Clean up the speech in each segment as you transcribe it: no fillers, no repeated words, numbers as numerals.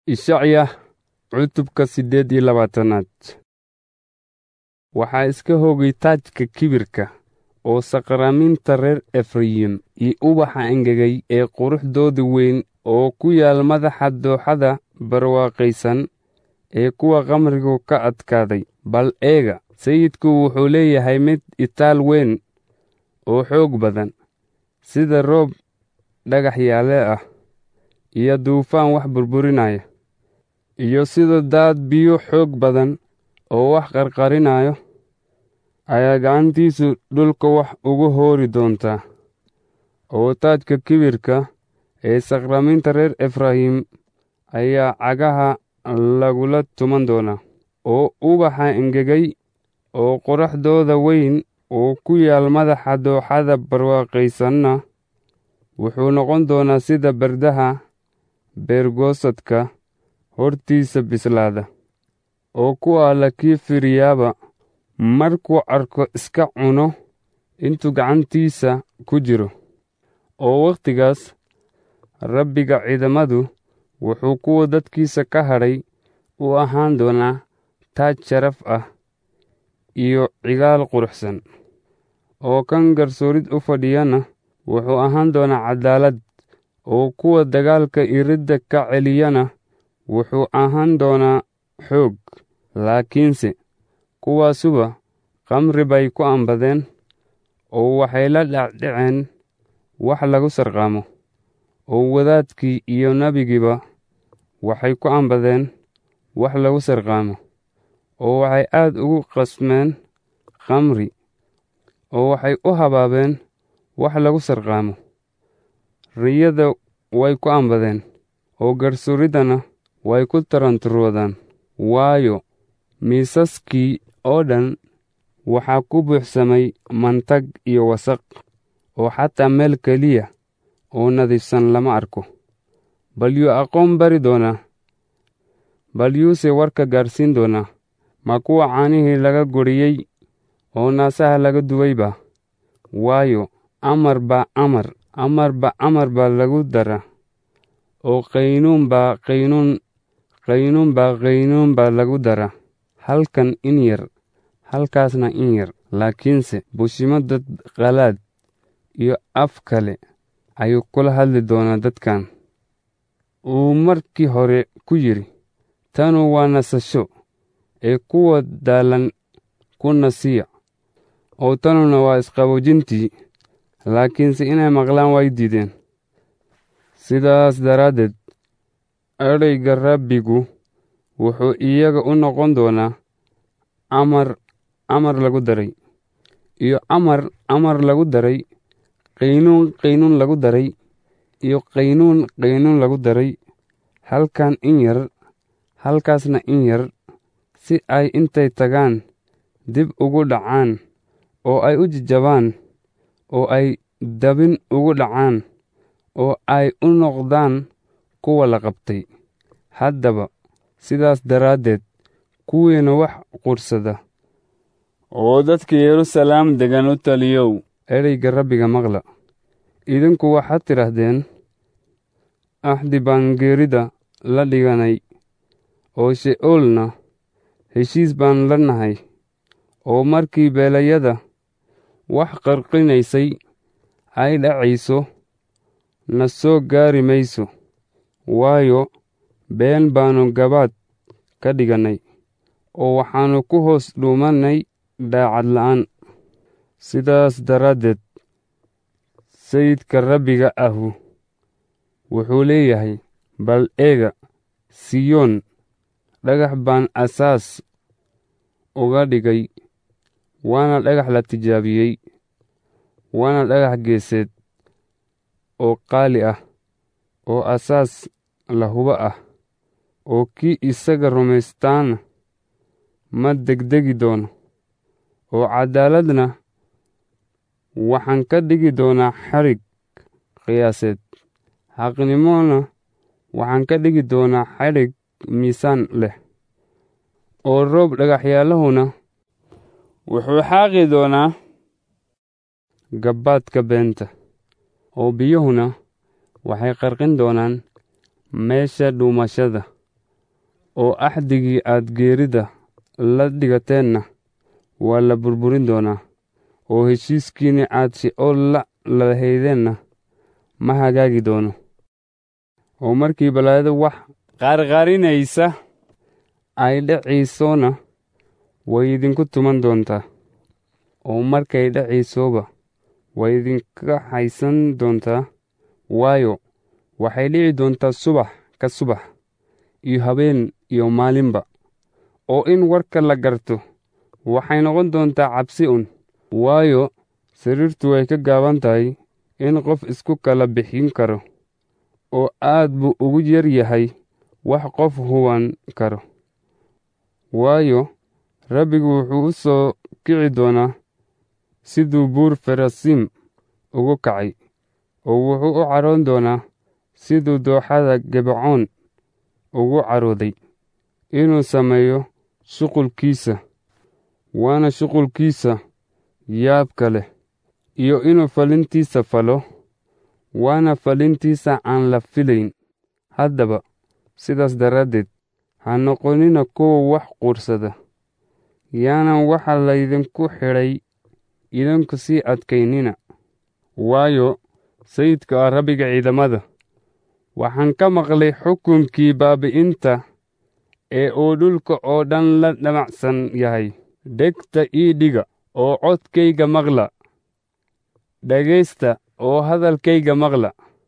Ishacya cutubka 28. Waxaa iska hoogay taajka kibirka oo saqraaminta reer Efrayim iyo ubaxa engegay ee quruxdooda weyn oo ku yaal madaxa dooxada barwaaqaysan ee kuwa khamrigu ka adkaaday. Bal eega, sayidku wuxuu leeyahay mid itaal weyn oo xoog badan, sida roob dhagaxyaale ah iyo duufaan wax burburinaya, iyo sida daad biyo xoog badan oo wax qarqarinayo, ayaa gacantiisu dhulka wax ugu hoori doontaa. Oo taajka kibirka ee saqraaminta reer Efrayim ayaa cagaha lagula tuman doonaa, oo ubaxa engegay oo quruxdooda weyn oo ku yaal madaxa dooxada barwaaqaysanna wuxuu noqon doonaa sida bardaha beergoosadka hortiisa bislaada, oo ku alla kii fiiriyaaba markuu arko iska cuno intuu gacantiisa ku jiro. Oo wakhtigaas Rabbiga ciidamadu wuxuu kuwa dadkiisa ka hadhay u ahaan doonaa taaj sharaf ah iyo cigaal quruxsan, oo kan garsoorid u fadhiyana wuxuu ahaan doonaa cadaalad, oo kuwa dagaalka iridda ka celiyana wuxuu ahaan doonaa xoog. Laakiinse kuwaasuba khamri bay ku ambadeen, oo waxay la dhacdhaceen wax lagu sarqaamo, oo wadaadkii iyo nebigiiba waxay ku ambadeen wax lagu sarqaamo, oo waxay aad ugu qasmeen khamri, oo waxay u habaabeen wax lagu sarqaamo. Riyada way ku ambadeen, oo garsooridana way ku taranturoodaan, waayo miisaskii oo dhan waxaa ku buuxsamay mantag iyo wasaq, oo xataa meel keliya oo nadiifsan lama arko. Bal yuu aqoon bari doonaa? Bal yuuse warka gaarsiin doonaa? Ma kuwa caanihii laga goriyey oo naasaha laga duwayba? Waayo amar baa amar baa lagu dara, oo qaynuun baa qaynuun baa lagu dara, halkan in yar, halkaasna in yar. Laakiinse bushimo dad qalaad iyo af kale ayuu kula hadli doonaa dadkan. Uu markii hore ku yidhi, tanu waa nasasho, ee kuwa daalan ku nasiya, oo tanuna waa isqaboojintii. Laakiinse inay maqlaan way diideen. Sidaas daraaddeed erayga Rabbigu wuxuu iyaga u noqon doonaa amar lagu daray, iyo amar lagu daray, qaynuun lagu daray, iyo qaynuun lagu daray, halkan in yar, halkaasna in yar, si ay intay tagaan dib ugu dhacaan, oo ay u jajabaan, oo ay dabin ugu dhacaan, oo ay u noqdaan kuwa la qabtay. Haddaba sidaas daraaddeed kuwiina wax qursada oo dadka Yeruusalaam degan u taliyow, ereyga Rabbiga maqla. Idinku waxaad tidhaahdeen, axdi baan geerida la dhiganay, oo She'oolna heshiis baan la nahay. Oo markii beelayada wax qarqinaysay ay dhacayso, na soo gaari mayso, waayo been baanu gabaad ka dhigannay, oo waxaannu ku hoos dhuumannay daacad la'aan. Sidaas daraaddeed sayidka Rabbiga ahu wuxuu leeyahay, bal eega, Siyoon dhagax baan asaas uga dhigay, waana dhagax la tijaabiyey, waana dhagax geeseed oo qaali ah, oo asaas la hubo ah, oo kii isaga rumaystaana ma degdegi doono. Oo cadaaladna waxaan ka dhigi doonaa xarig qiyaaseed, xaqnimona waxaan ka dhigi doonaa xadhig miisaan leh. Oo roob dhagaxyaalahuna wuxuu xaaqi doonaa gabbaadka beenta, oo biyuhuna waxay qarqin doonaan meesha dhuumashada. oo axdigii aad geerida la dhigateenna waa la burburin doonaa, oo heshiiskiinni aad She'ool la lahaydeenna ma hagaagi doono. oo markii balaayada wax qarqarinaysa ay dhacaysona way idinku tuman doontaa, oo markay dhacaysoba way idinka haysan doontaa, waayo waxay dhici doontaa subax ka subax iyo habeen iyo maalinba. oo in warka la garto waxay noqon doontaa cabsi un, waayo sariirtu way ka gaaban tahay in qof isku kala bixin karo, oo aad buu ugu yar yahay wax qof huban karo. waayo Rabbigu wuxuu u soo kici doonaa siduu buur Ferasiim ugu kacay, oo wuxuu u caroon doonaa siduu dooxada Gibcoon ugu carooday, inuu sameeyo shuqulkiisa, waana shuqulkiisa yaabka leh, iyo inuu falintiisa falo, waana falintiisa aan la filayn. haddaba sidaas daraaddeed ha noqonina kuwa wax quursada, yaanan waxa laydinku xidhay idinku sii adkaynina. waayo sayidka ah Rabbiga ciidamada, waxaan ka maqlay xukunkii baabi'inta ee uu dhulka oo dhan la dhamacsan yahay. dhegta ii dhiga oo codkayga maqla, dhegaysta oo hadalkayga maqla.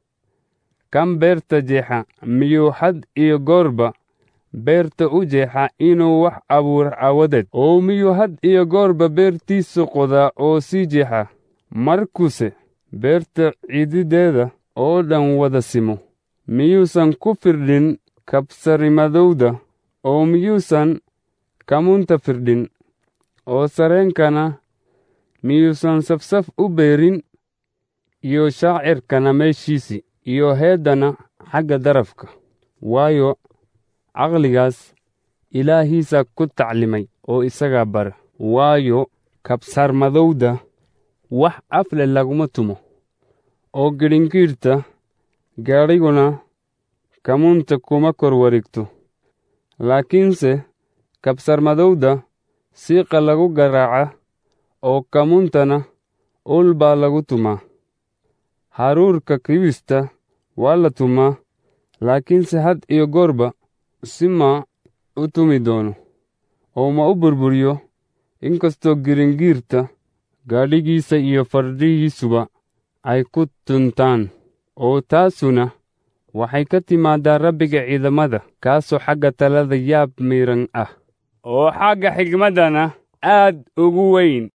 kan beerta jeexa miyuu had iyo goorba beerta u jeexa inuu wax abuuro aawadeed, oo miyuu had iyo goorba beertiisu qodaa oo sii jeexa? markuuse beerta cidideeda oo dhan wada simo, miyuusan ku firdhin kabsarimadowda, oo miyuusan kamunta firdhin, oo sareenkana miyuusan safsaf u beerin, iyo shaacirkana meeshiisii, iyo heeddana xagga darafka? waayo caqligaas Ilaahiisa ku taclimay oo isagaa bara. waayo kabsarmadowda wax afle laguma tumo, oo gidhingiirta gaadhiguna kamunta kuma kor wareegto. laakiinse kabsarmadowda siiqa lagu garaaca, oo kamuntana ul baa lagu tumaa. haruurka kibista waa la tumaa, laakiinse had iyo goorba si ma u tumi doono, oo ma u burburiyo, inkastoo gidhingiirta gaadhigiisa iyo fardhihiisuba ay ku tuntaan. oo taasuna waxay ka timaadaa Rabbiga ciidamada, kaasoo xagga talada yaab miiran ah, oo xagga xigmaddana aad ugu weyn.